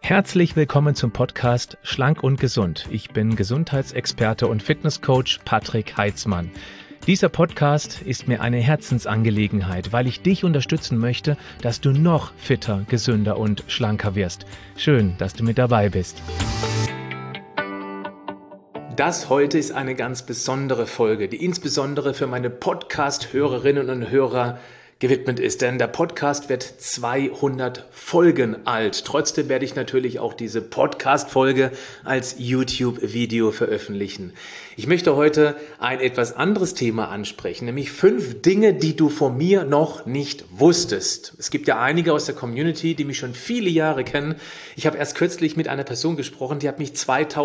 Herzlich willkommen zum Podcast Schlank und Gesund. Ich bin Gesundheitsexperte und Fitnesscoach Patrick Heitzmann. Dieser Podcast ist mir eine Herzensangelegenheit, weil ich dich unterstützen möchte, dass du noch fitter, gesünder und schlanker wirst. Schön, dass du mit dabei bist. Das heute ist eine ganz besondere Folge, die insbesondere für meine Podcast-Hörerinnen und Hörer gewidmet ist, denn der Podcast wird 200 Folgen alt. Trotzdem werde ich natürlich auch diese Podcast-Folge als YouTube-Video veröffentlichen. Ich möchte heute ein etwas anderes Thema ansprechen, nämlich 5 Dinge, die du von mir noch nicht wusstest. Es gibt ja einige aus der Community, die mich schon viele Jahre kennen. Ich habe erst kürzlich mit einer Person gesprochen, die hat mich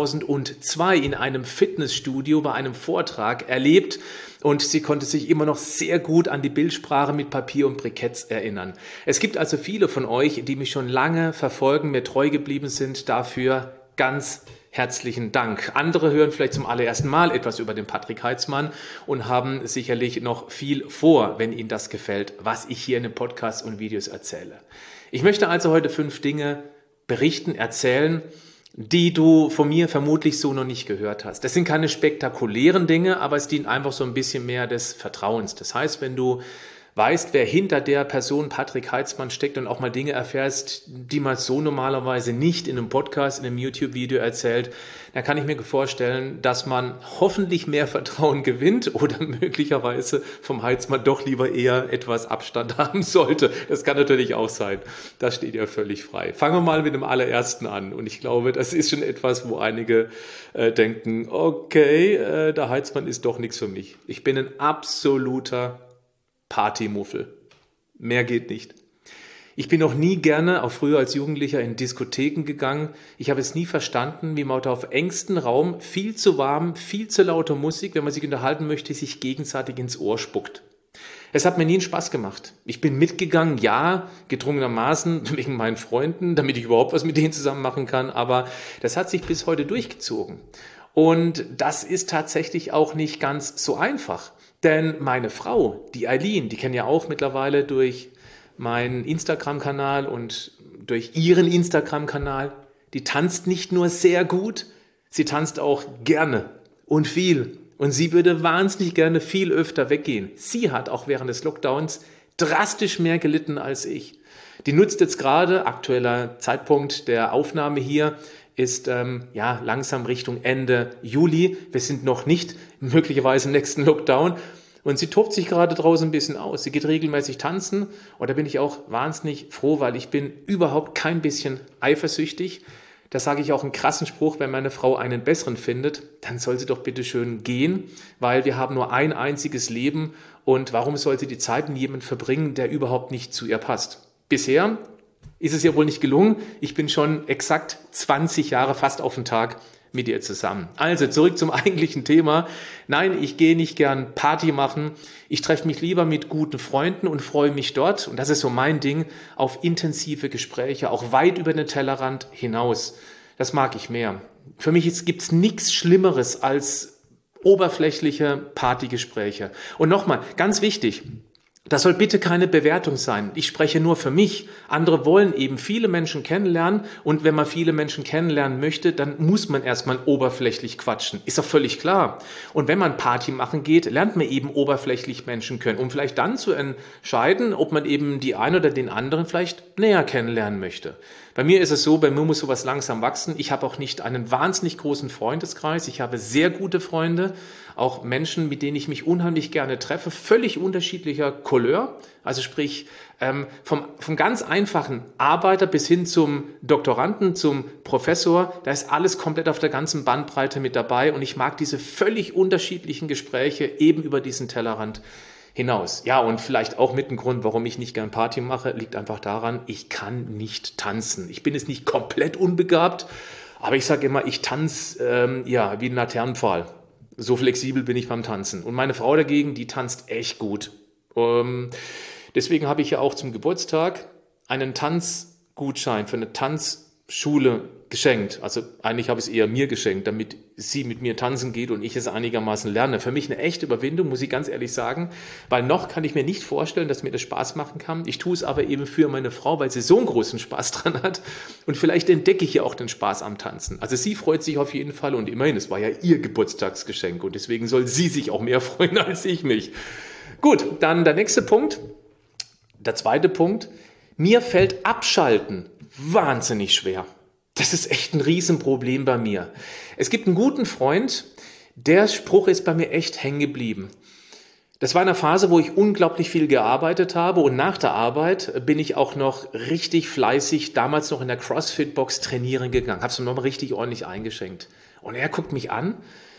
2002 in einem Fitnessstudio bei einem Vortrag erlebt und sie konnte sich immer noch sehr gut an die Bildsprache mit Papier und Briketts erinnern. Es gibt also viele von euch, die mich schon lange verfolgen, mir treu geblieben sind. Dafür ganz herzlichen Dank. Andere hören vielleicht zum allerersten Mal etwas über den Patrick Heitzmann und haben sicherlich noch viel vor, wenn ihnen das gefällt, was ich hier in den Podcasts und Videos erzähle. Ich möchte also heute 5 Dinge berichten, erzählen, die du von mir vermutlich so noch nicht gehört hast. Das sind keine spektakulären Dinge, aber es dient einfach so ein bisschen mehr des Vertrauens. Das heißt, wenn du weißt, wer hinter der Person Patrick Heitzmann steckt und auch mal Dinge erfährst, die man so normalerweise nicht in einem Podcast, in einem YouTube-Video erzählt, dann kann ich mir vorstellen, dass man hoffentlich mehr Vertrauen gewinnt oder möglicherweise vom Heitzmann doch lieber eher etwas Abstand haben sollte. Das kann natürlich auch sein. Das steht ja völlig frei. Fangen wir mal mit dem allerersten an. Und ich glaube, das ist schon etwas, wo einige denken, okay, der Heitzmann ist doch nichts für mich. Ich bin ein absoluter Partymuffel. Mehr geht nicht. Ich bin noch nie gerne, auch früher als Jugendlicher, in Diskotheken gegangen. Ich habe es nie verstanden, wie man da auf engstem Raum viel zu warm, viel zu laute Musik, wenn man sich unterhalten möchte, sich gegenseitig ins Ohr spuckt. Es hat mir nie einen Spaß gemacht. Ich bin mitgegangen, ja, gedrungenermaßen wegen meinen Freunden, damit ich überhaupt was mit denen zusammen machen kann, aber das hat sich bis heute durchgezogen. Und das ist tatsächlich auch nicht ganz so einfach. Denn meine Frau, die Eileen, die kennen ja auch mittlerweile durch meinen Instagram-Kanal und durch ihren Instagram-Kanal, die tanzt nicht nur sehr gut, sie tanzt auch gerne und viel. Und sie würde wahnsinnig gerne viel öfter weggehen. Sie hat auch während des Lockdowns drastisch mehr gelitten als ich. Die nutzt jetzt gerade, aktueller Zeitpunkt der Aufnahme hier, ist langsam Richtung Ende Juli. Wir sind noch nicht möglicherweise im nächsten Lockdown. Und sie tobt sich gerade draußen ein bisschen aus. Sie geht regelmäßig tanzen. Und da bin ich auch wahnsinnig froh, weil ich bin überhaupt kein bisschen eifersüchtig. Da sage ich auch einen krassen Spruch, wenn meine Frau einen besseren findet, dann soll sie doch bitte schön gehen, weil wir haben nur ein einziges Leben. Und warum soll sie die Zeit mit jemandem verbringen, der überhaupt nicht zu ihr passt? Bisher ist es ja wohl nicht gelungen. Ich bin schon exakt 20 Jahre fast auf den Tag mit ihr zusammen. Also zurück zum eigentlichen Thema. Nein, ich gehe nicht gern Party machen. Ich treffe mich lieber mit guten Freunden und freue mich dort, und das ist so mein Ding, auf intensive Gespräche, auch weit über den Tellerrand hinaus. Das mag ich mehr. Für mich gibt es nichts Schlimmeres als oberflächliche Partygespräche. Und nochmal, ganz wichtig, das soll bitte keine Bewertung sein. Ich spreche nur für mich. Andere wollen eben viele Menschen kennenlernen. Und wenn man viele Menschen kennenlernen möchte, dann muss man erstmal oberflächlich quatschen. Ist doch völlig klar. Und wenn man Party machen geht, lernt man eben oberflächlich Menschen kennen, um vielleicht dann zu entscheiden, ob man eben die einen oder den anderen vielleicht näher kennenlernen möchte. Bei mir ist es so, bei mir muss sowas langsam wachsen. Ich habe auch nicht einen wahnsinnig großen Freundeskreis. Ich habe sehr gute Freunde, auch Menschen, mit denen ich mich unheimlich gerne treffe, völlig unterschiedlicher Couleur. Also sprich, vom ganz einfachen Arbeiter bis hin zum Doktoranden, zum Professor, da ist alles komplett auf der ganzen Bandbreite mit dabei. Und ich mag diese völlig unterschiedlichen Gespräche eben über diesen Tellerrand hinaus. Ja, und vielleicht auch mit dem Grund, warum ich nicht gern Party mache, liegt einfach daran, ich kann nicht tanzen. Ich bin jetzt nicht komplett unbegabt, aber ich sage immer, ich tanze wie ein Laternenpfahl. So flexibel bin ich beim Tanzen. Und meine Frau dagegen, die tanzt echt gut. Deswegen habe ich ja auch zum Geburtstag einen Tanzgutschein für eine Schule geschenkt. Also eigentlich habe ich es eher mir geschenkt, damit sie mit mir tanzen geht und ich es einigermaßen lerne. Für mich eine echte Überwindung, muss ich ganz ehrlich sagen, weil noch kann ich mir nicht vorstellen, dass mir das Spaß machen kann. Ich tue es aber eben für meine Frau, weil sie so einen großen Spaß dran hat und vielleicht entdecke ich ja auch den Spaß am Tanzen. Also sie freut sich auf jeden Fall und immerhin, es war ja ihr Geburtstagsgeschenk und deswegen soll sie sich auch mehr freuen als ich mich. Gut, dann der nächste Punkt, der zweite Punkt. Mir fällt Abschalten wahnsinnig schwer. Das ist echt ein Riesenproblem bei mir. Es gibt einen guten Freund, der Spruch ist bei mir echt hängen geblieben. Das war eine Phase, wo ich unglaublich viel gearbeitet habe und nach der Arbeit bin ich auch noch richtig fleißig, damals noch in der CrossFit-Box trainieren gegangen, habe es nochmal richtig ordentlich eingeschenkt. Und er guckt mich an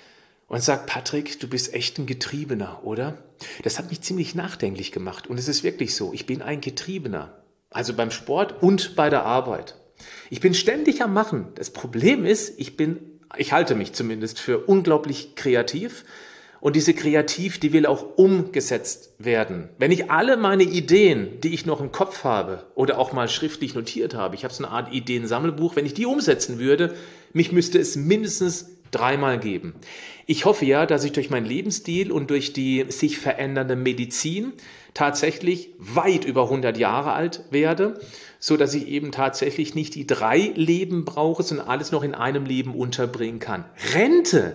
und sagt, Patrick, du bist echt ein Getriebener, oder? Das hat mich ziemlich nachdenklich gemacht und es ist wirklich so, ich bin ein Getriebener. Also beim Sport und bei der Arbeit. Ich bin ständig am Machen. Das Problem ist, ich halte mich zumindest für unglaublich kreativ und diese Kreativ, die will auch umgesetzt werden. Wenn ich alle meine Ideen, die ich noch im Kopf habe oder auch mal schriftlich notiert habe, ich habe so eine Art Ideensammelbuch, wenn ich die umsetzen würde, mich müsste es mindestens 3-mal geben. Ich hoffe ja, dass ich durch meinen Lebensstil und durch die sich verändernde Medizin tatsächlich weit über 100 Jahre alt werde, so dass ich eben tatsächlich nicht die 3 Leben brauche, sondern alles noch in einem Leben unterbringen kann. Rente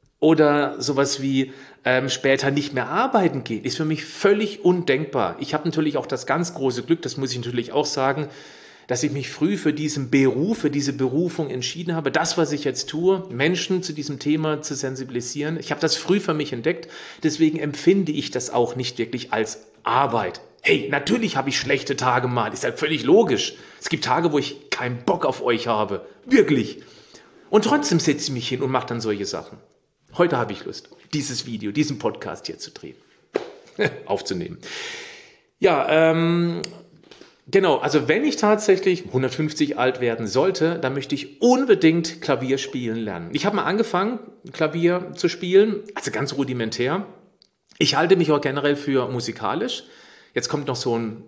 oder sowas wie später nicht mehr arbeiten gehen, ist für mich völlig undenkbar. Ich habe natürlich auch das ganz große Glück, das muss ich natürlich auch sagen, dass ich mich früh für diesen Beruf, für diese Berufung entschieden habe, das, was ich jetzt tue, Menschen zu diesem Thema zu sensibilisieren. Ich habe das früh für mich entdeckt, deswegen empfinde ich das auch nicht wirklich als Arbeit. Hey, natürlich habe ich schlechte Tage mal, ist ja völlig logisch. Es gibt Tage, wo ich keinen Bock auf euch habe, wirklich. Und trotzdem setze ich mich hin und mache dann solche Sachen. Heute habe ich Lust, dieses Video, diesen Podcast hier zu drehen, aufzunehmen. Ja, genau, also wenn ich tatsächlich 150 alt werden sollte, dann möchte ich unbedingt Klavier spielen lernen. Ich habe mal angefangen, Klavier zu spielen, also ganz rudimentär. Ich halte mich auch generell für musikalisch. Jetzt kommt noch so ein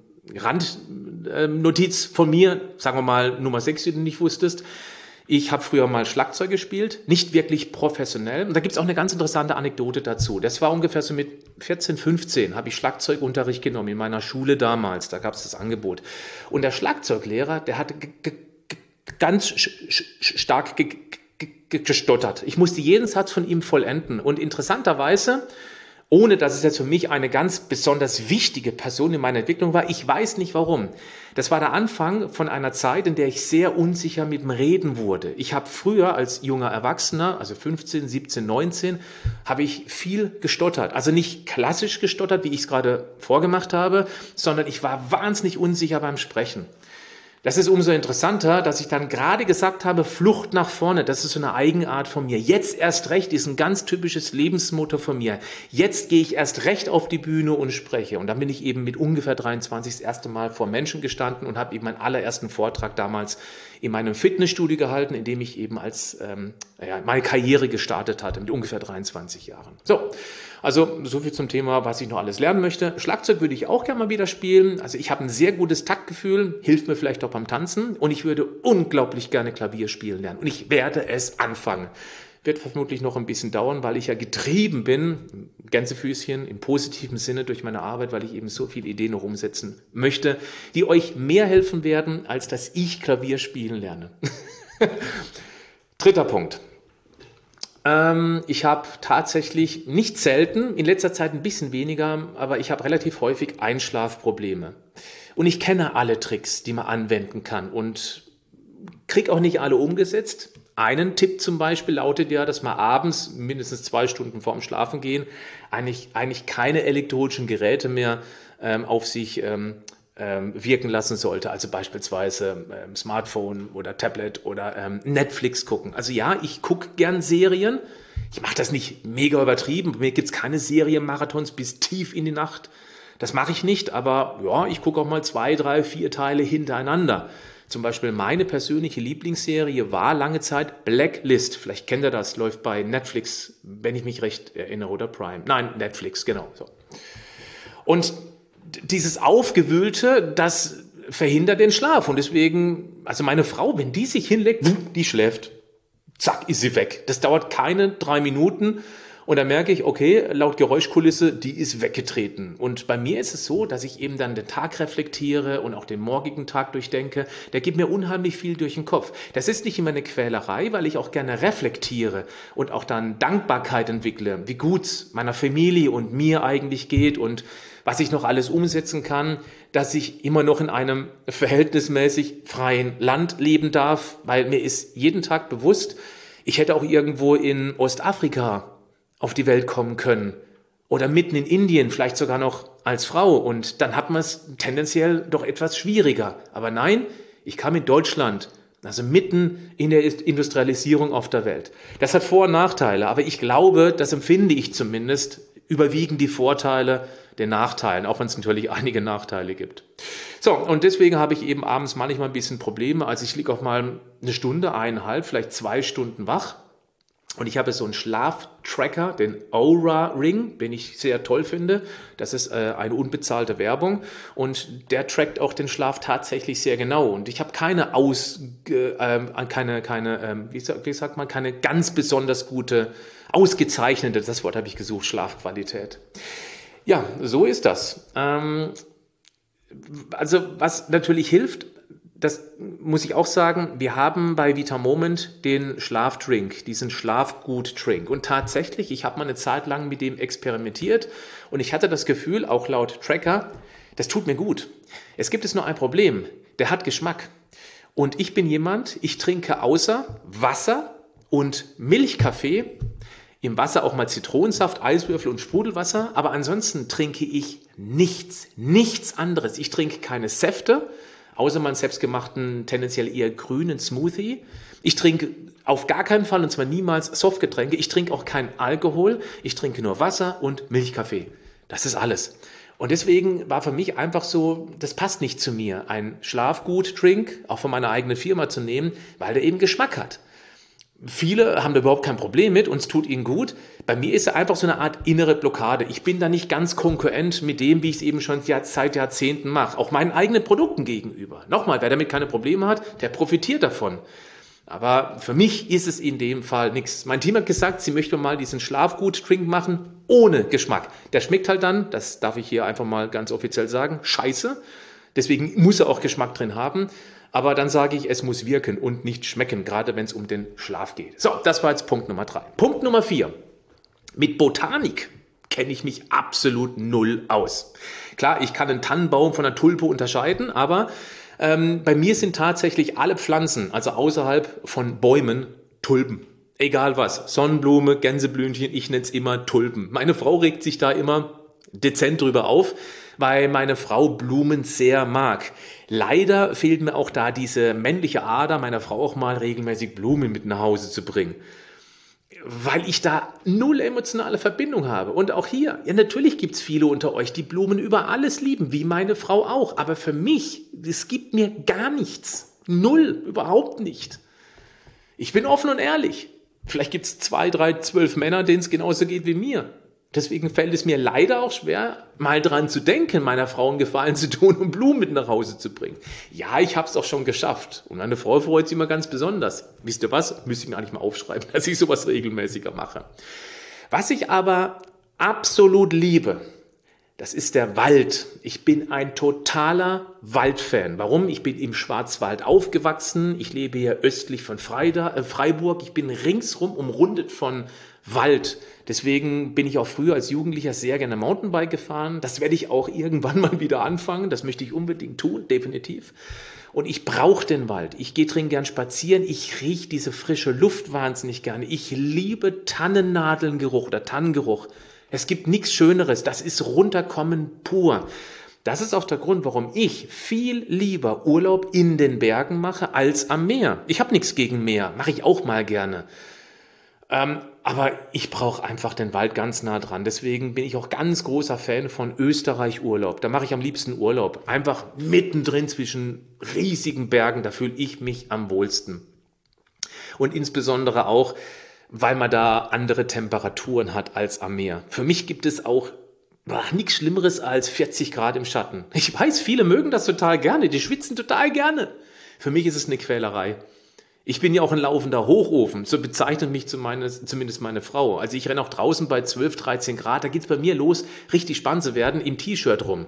Randnotiz von mir, sagen wir mal Nummer 6, die du nicht wusstest. Ich habe früher mal Schlagzeug gespielt, nicht wirklich professionell. Und da gibt es auch eine ganz interessante Anekdote dazu. Das war ungefähr so mit 14, 15, habe ich Schlagzeugunterricht genommen in meiner Schule damals. Da gab es das Angebot. Und der Schlagzeuglehrer, der hatte ganz stark gestottert. Ich musste jeden Satz von ihm vollenden. Und interessanterweise, ohne dass es jetzt für mich eine ganz besonders wichtige Person in meiner Entwicklung war, ich weiß nicht warum. Das war der Anfang von einer Zeit, in der ich sehr unsicher mit dem Reden wurde. Ich habe früher als junger Erwachsener, also 15, 17, 19, habe ich viel gestottert. Also nicht klassisch gestottert, wie ich es gerade vorgemacht habe, sondern ich war wahnsinnig unsicher beim Sprechen. Das ist umso interessanter, dass ich dann gerade gesagt habe, Flucht nach vorne, das ist so eine Eigenart von mir. Jetzt erst recht ist ein ganz typisches Lebensmotto von mir. Jetzt gehe ich erst recht auf die Bühne und spreche. Und dann bin ich eben mit ungefähr 23 das erste Mal vor Menschen gestanden und habe eben meinen allerersten Vortrag damals in meinem Fitnessstudio gehalten, in dem ich eben meine Karriere gestartet hatte, mit ungefähr 23 Jahren. Also viel zum Thema, was ich noch alles lernen möchte. Schlagzeug würde ich auch gerne mal wieder spielen. Also ich habe ein sehr gutes Taktgefühl, hilft mir vielleicht auch beim Tanzen. Und ich würde unglaublich gerne Klavier spielen lernen. Und ich werde es anfangen. Wird vermutlich noch ein bisschen dauern, weil ich ja getrieben bin, Gänsefüßchen im positiven Sinne durch meine Arbeit, weil ich eben so viele Ideen noch umsetzen möchte, die euch mehr helfen werden, als dass ich Klavier spielen lerne. Dritter Punkt. Ich habe tatsächlich nicht selten, in letzter Zeit ein bisschen weniger, aber ich habe relativ häufig Einschlafprobleme. Und ich kenne alle Tricks, die man anwenden kann und kriege auch nicht alle umgesetzt. Einen Tipp zum Beispiel lautet ja, dass man abends, mindestens 2 Stunden vorm Schlafengehen, eigentlich keine elektronischen Geräte mehr auf sich wirken lassen sollte. Also beispielsweise Smartphone oder Tablet oder Netflix gucken. Also ja, ich gucke gern Serien. Ich mache das nicht mega übertrieben. Bei mir gibt es keine Serienmarathons bis tief in die Nacht. Das mache ich nicht, aber ja, ich gucke auch mal 2, 3, 4 Teile hintereinander. Zum Beispiel meine persönliche Lieblingsserie war lange Zeit Blacklist. Vielleicht kennt ihr das, läuft bei Netflix, wenn ich mich recht erinnere, oder Prime. Nein, Netflix, genau. So. Und dieses Aufgewühlte, das verhindert den Schlaf. Und deswegen, also meine Frau, wenn die sich hinlegt, die schläft. Zack, ist sie weg. Das dauert keine 3 Minuten. Und dann merke ich, okay, laut Geräuschkulisse, die ist weggetreten. Und bei mir ist es so, dass ich eben dann den Tag reflektiere und auch den morgigen Tag durchdenke. Der gibt mir unheimlich viel durch den Kopf. Das ist nicht immer eine Quälerei, weil ich auch gerne reflektiere und auch dann Dankbarkeit entwickle, wie gut es meiner Familie und mir eigentlich geht und was ich noch alles umsetzen kann, dass ich immer noch in einem verhältnismäßig freien Land leben darf, weil mir ist jeden Tag bewusst, ich hätte auch irgendwo in Ostafrika auf die Welt kommen können oder mitten in Indien, vielleicht sogar noch als Frau, und dann hat man es tendenziell doch etwas schwieriger. Aber nein, ich kam in Deutschland, also mitten in der Industrialisierung auf der Welt. Das hat Vor- und Nachteile, aber ich glaube, das empfinde ich zumindest, überwiegen die Vorteile den Nachteilen, auch wenn es natürlich einige Nachteile gibt. So, und deswegen habe ich eben abends manchmal ein bisschen Probleme. Also ich liege auch mal eine Stunde, 1,5, vielleicht 2 Stunden wach. Und ich habe so einen Schlaftracker, den Oura Ring, den ich sehr toll finde. Das ist eine unbezahlte Werbung und der trackt auch den Schlaf tatsächlich sehr genau. Und ich habe keine keine ganz besonders gute, ausgezeichnete, das Wort habe ich gesucht, Schlafqualität. Ja, so ist das. Also was natürlich hilft, das muss ich auch sagen, wir haben bei Vitamoment den Schlafdrink, diesen Schlafgut-Drink. Und tatsächlich, ich habe mal eine Zeit lang mit dem experimentiert und ich hatte das Gefühl, auch laut Tracker, das tut mir gut. Es gibt nur ein Problem, der hat Geschmack. Und ich bin jemand, ich trinke außer Wasser und Milchkaffee, im Wasser auch mal Zitronensaft, Eiswürfel und Sprudelwasser, aber ansonsten trinke ich nichts anderes. Ich trinke keine Säfte, außer meinen selbstgemachten, tendenziell eher grünen Smoothie. Ich trinke auf gar keinen Fall, und zwar niemals, Softgetränke. Ich trinke auch keinen Alkohol. Ich trinke nur Wasser und Milchkaffee. Das ist alles. Und deswegen war für mich einfach so, das passt nicht zu mir, ein Schlafgut-Drink, auch von meiner eigenen Firma zu nehmen, weil der eben Geschmack hat. Viele haben da überhaupt kein Problem mit und es tut ihnen gut. Bei mir ist es einfach so eine Art innere Blockade. Ich bin da nicht ganz konkurrent mit dem, wie ich es eben schon seit Jahrzehnten mache. Auch meinen eigenen Produkten gegenüber. Nochmal, wer damit keine Probleme hat, der profitiert davon. Aber für mich ist es in dem Fall nichts. Mein Team hat gesagt, sie möchte mal diesen Schlafgut-Drink machen ohne Geschmack. Der schmeckt halt dann, das darf ich hier einfach mal ganz offiziell sagen, scheiße. Deswegen muss er auch Geschmack drin haben. Aber dann sage ich, es muss wirken und nicht schmecken, gerade wenn es um den Schlaf geht. So, das war jetzt Punkt Nummer 3. Punkt Nummer 4. Mit Botanik kenne ich mich absolut null aus. Klar, ich kann einen Tannenbaum von einer Tulpe unterscheiden, aber bei mir sind tatsächlich alle Pflanzen, also außerhalb von Bäumen, Tulpen. Egal was, Sonnenblume, Gänseblümchen, ich nenne es immer Tulpen. Meine Frau regt sich da immer dezent drüber auf, weil meine Frau Blumen sehr mag. Leider fehlt mir auch da diese männliche Ader, meiner Frau auch mal regelmäßig Blumen mit nach Hause zu bringen. Weil ich da null emotionale Verbindung habe. Und auch hier, ja, natürlich gibt es viele unter euch, die Blumen über alles lieben, wie meine Frau auch. Aber für mich, es gibt mir gar nichts. Null, überhaupt nicht. Ich bin offen und ehrlich. Vielleicht gibt es 2, 3, 12 Männer, denen es genauso geht wie mir. Deswegen fällt es mir leider auch schwer, mal dran zu denken, meiner Frau einen Gefallen zu tun und Blumen mit nach Hause zu bringen. Ja, ich habe es auch schon geschafft. Und meine Frau freut sich immer ganz besonders. Wisst ihr was? Müsste ich gar nicht mal aufschreiben, dass ich sowas regelmäßiger mache. Was ich aber absolut liebe, das ist der Wald. Ich bin ein totaler Waldfan. Warum? Ich bin im Schwarzwald aufgewachsen. Ich lebe hier östlich von Freiburg. Ich bin ringsrum umrundet von Wald. Deswegen bin ich auch früher als Jugendlicher sehr gerne Mountainbike gefahren. Das werde ich auch irgendwann mal wieder anfangen. Das möchte ich unbedingt tun, definitiv. Und ich brauche den Wald. Ich gehe drin gern spazieren. Ich rieche diese frische Luft wahnsinnig gerne. Ich liebe Tannennadelngeruch oder Tannengeruch. Es gibt nichts Schöneres. Das ist Runterkommen pur. Das ist auch der Grund, warum ich viel lieber Urlaub in den Bergen mache als am Meer. Ich habe nichts gegen Meer. Mache ich auch mal gerne. Aber ich brauche einfach den Wald ganz nah dran. Deswegen bin ich auch ganz großer Fan von Österreich-Urlaub. Da mache ich am liebsten Urlaub. Einfach mittendrin zwischen riesigen Bergen. Da fühle ich mich am wohlsten. Und insbesondere auch, weil man da andere Temperaturen hat als am Meer. Für mich gibt es auch nichts Schlimmeres als 40 Grad im Schatten. Ich weiß, viele mögen das total gerne, die schwitzen total gerne. Für mich ist es eine Quälerei. Ich bin ja auch ein laufender Hochofen, so bezeichnet mich zumindest meine Frau. Also ich renne auch draußen bei 12, 13 Grad, da geht's bei mir los, richtig spannend zu werden, im T-Shirt rum.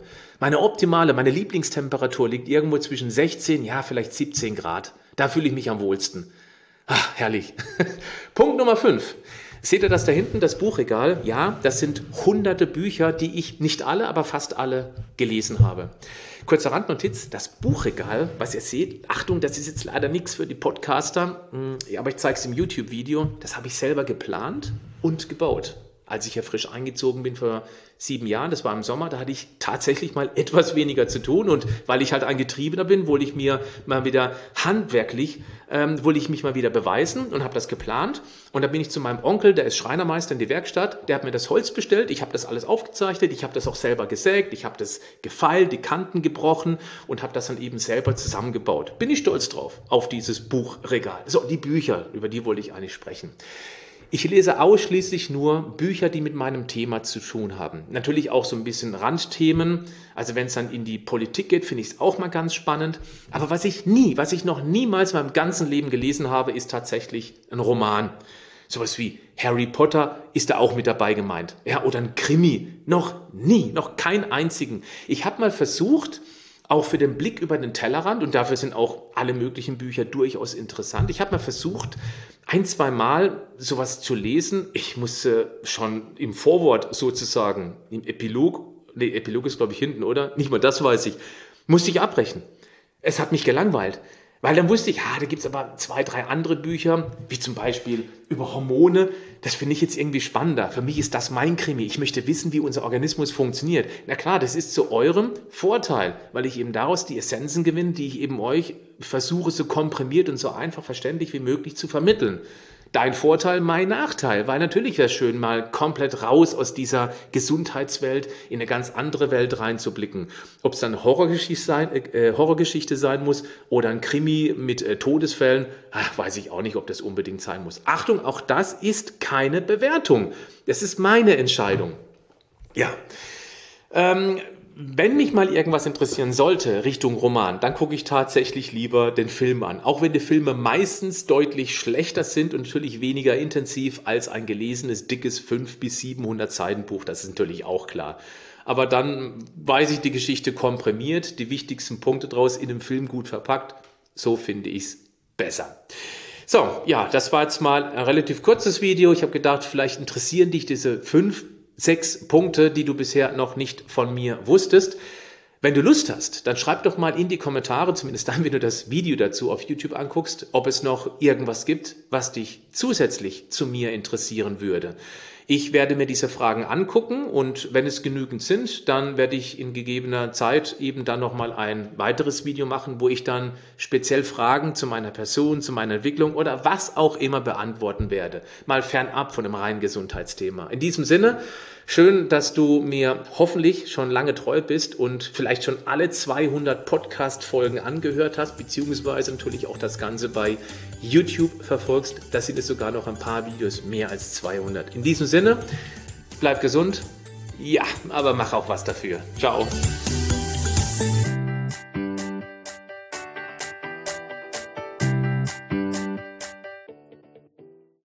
Meine Lieblingstemperatur liegt irgendwo zwischen 16, ja vielleicht 17 Grad. Da fühle ich mich am wohlsten. Ach, herrlich. Punkt Nummer 5. Seht ihr das da hinten, das Buchregal? Ja, das sind hunderte Bücher, die ich nicht alle, aber fast alle gelesen habe. Kurze Randnotiz, das Buchregal, was ihr seht, Achtung, das ist jetzt leider nichts für die Podcaster, aber ich zeige es im YouTube-Video, das habe ich selber geplant und gebaut. Als ich ja frisch eingezogen bin vor 7 Jahren, das war im Sommer, da hatte ich tatsächlich mal etwas weniger zu tun und weil ich halt ein Getriebener bin, wollte ich mir mal wieder handwerklich, wollte ich mich mal wieder beweisen und habe das geplant und da bin ich zu meinem Onkel, der ist Schreinermeister in die Werkstatt, der hat mir das Holz bestellt, ich habe das alles aufgezeichnet, ich habe das auch selber gesägt, ich habe das gefeilt, die Kanten gebrochen und habe das dann eben selber zusammengebaut. Bin ich stolz drauf, auf dieses Buchregal. So, die Bücher, über die wollte ich eigentlich sprechen. Ich lese ausschließlich nur Bücher, die mit meinem Thema zu tun haben. Natürlich auch so ein bisschen Randthemen. Also wenn es dann in die Politik geht, finde ich es auch mal ganz spannend. Aber was ich noch niemals in meinem ganzen Leben gelesen habe, ist tatsächlich ein Roman. Sowas wie Harry Potter ist da auch mit dabei gemeint. Ja, oder ein Krimi. Noch keinen einzigen. Ich habe mal versucht, auch für den Blick über den Tellerrand, und dafür sind auch alle möglichen Bücher durchaus interessant. Ich habe mal versucht, 1-2 Mal sowas zu lesen. Ich musste schon im Vorwort sozusagen, im Epilog ist glaube ich hinten, oder? Nicht mal das weiß ich. Musste ich abbrechen. Es hat mich gelangweilt. Weil dann wusste ich, da gibt es aber 2, 3 andere Bücher, wie zum Beispiel über Hormone. Das finde ich jetzt irgendwie spannender. Für mich ist das mein Krimi. Ich möchte wissen, wie unser Organismus funktioniert. Na klar, das ist zu eurem Vorteil, weil ich eben daraus die Essenzen gewinne, die ich eben euch versuche, so komprimiert und so einfach verständlich wie möglich zu vermitteln. Dein Vorteil, mein Nachteil, weil natürlich wäre es schön, mal komplett raus aus dieser Gesundheitswelt in eine ganz andere Welt reinzublicken. Ob es dann eine Horrorgeschichte sein muss oder ein Krimi mit Todesfällen, weiß ich auch nicht, ob das unbedingt sein muss. Achtung, auch das ist keine Bewertung. Das ist meine Entscheidung. Ja, wenn mich mal irgendwas interessieren sollte, Richtung Roman, dann gucke ich tatsächlich lieber den Film an. Auch wenn die Filme meistens deutlich schlechter sind und natürlich weniger intensiv als ein gelesenes, dickes 500 bis 700 Seiten Buch. Das ist natürlich auch klar. Aber dann weiß ich die Geschichte komprimiert, die wichtigsten Punkte draus in dem Film gut verpackt. So finde ich es besser. So, ja, das war jetzt mal ein relativ kurzes Video. Ich habe gedacht, vielleicht interessieren dich diese 6 Punkte, die du bisher noch nicht von mir wusstest. Wenn du Lust hast, dann schreib doch mal in die Kommentare, zumindest dann, wenn du das Video dazu auf YouTube anguckst, ob es noch irgendwas gibt, was dich zusätzlich zu mir interessieren würde. Ich werde mir diese Fragen angucken und wenn es genügend sind, dann werde ich in gegebener Zeit eben dann nochmal ein weiteres Video machen, wo ich dann speziell Fragen zu meiner Person, zu meiner Entwicklung oder was auch immer beantworten werde. Mal fernab von dem reinen Gesundheitsthema. In diesem Sinne, schön, dass du mir hoffentlich schon lange treu bist und vielleicht schon alle 200 Podcast-Folgen angehört hast, beziehungsweise natürlich auch das Ganze bei YouTube verfolgst. Da sind es sogar noch ein paar Videos, mehr als 200. In diesem Sinne, bleib gesund. Ja, aber mach auch was dafür. Ciao.